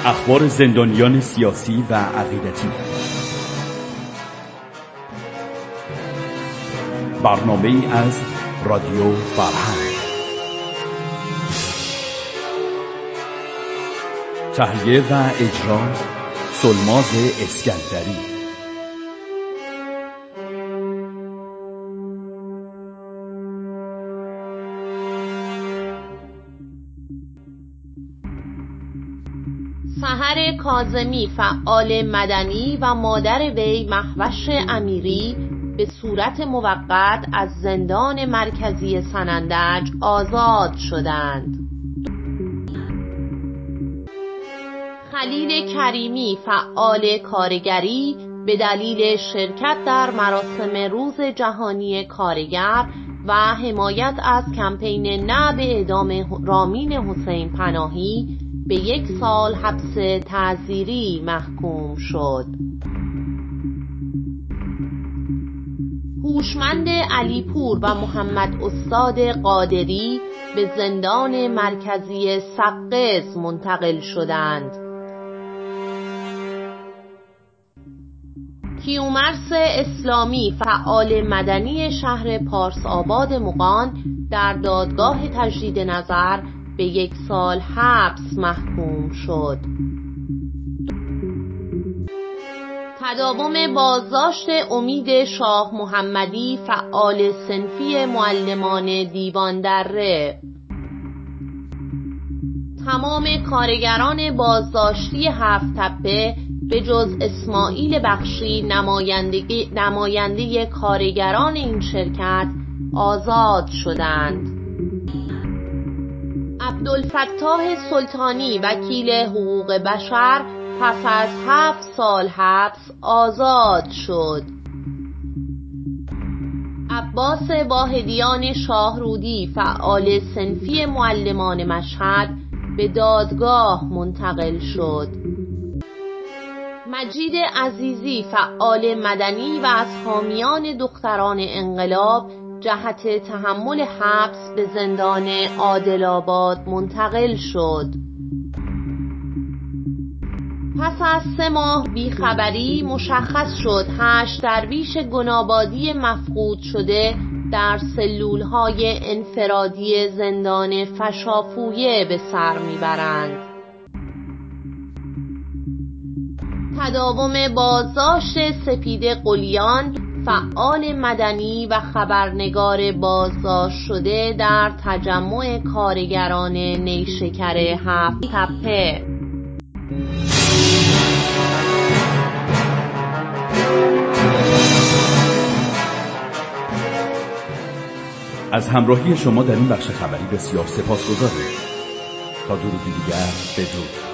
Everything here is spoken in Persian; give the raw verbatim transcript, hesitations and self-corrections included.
اخبار زندانیان سیاسی و عقیدتی. برنامه‌ای از رادیو فرهنگ. تهیه و اجرا سلماز اسکندری. سحر کاظمی، فعال مدنی و مادر وی مهوش امیری، به صورت موقت از زندان مرکزی سنندج آزاد شدند. خلیل کریمی، فعال کارگری، به دلیل شرکت در مراسم روز جهانی کارگر و حمایت از کمپین نه به اعدام رامین حسین پناهی به یک سال حبس تعزیری محکوم شد. هوشمند علیپور و محمد استاد قادری به زندان مرکزی سقز منتقل شدند. کیومرث اسلامی، فعال مدنی شهر پارس آباد مغان، در دادگاه تجدید نظر به یک سال حبس محکوم شد. تداوم بازداشت امید شاه محمدی، فعال صنفی معلمان دیوان دره. تمام کارگران بازداشتی هفت تپه به جز اسماعیل بخشی، نماینده نماینده کارگران این شرکت، آزاد شدند. عبدالفتاح سلطانی، وکیل حقوق بشر، پس از هفت سال حبس آزاد شد. عباس واحدیان شاهرودی، فعال صنفی معلمان مشهد، به دادگاه منتقل شد. مجید عزیزی، فعال مدنی و از حامیان دختران انقلاب، جهت تحمل حبس به زندان عادل‌آباد منتقل شد. پس از سه ماه بیخبری مشخص شد هشت درویش گنابادی مفقود شده در سلولهای انفرادی زندان فشافویه به سر میبرند. تداوم بازداشت سپید قلیان، فعال مدنی و خبرنگار بازداشت شده در تجمع کارگران نیشکر هفت تپه. از همراهی شما در این بخش خبری بسیار سپاسگزاریم. تا درودی دیگر، بدرود.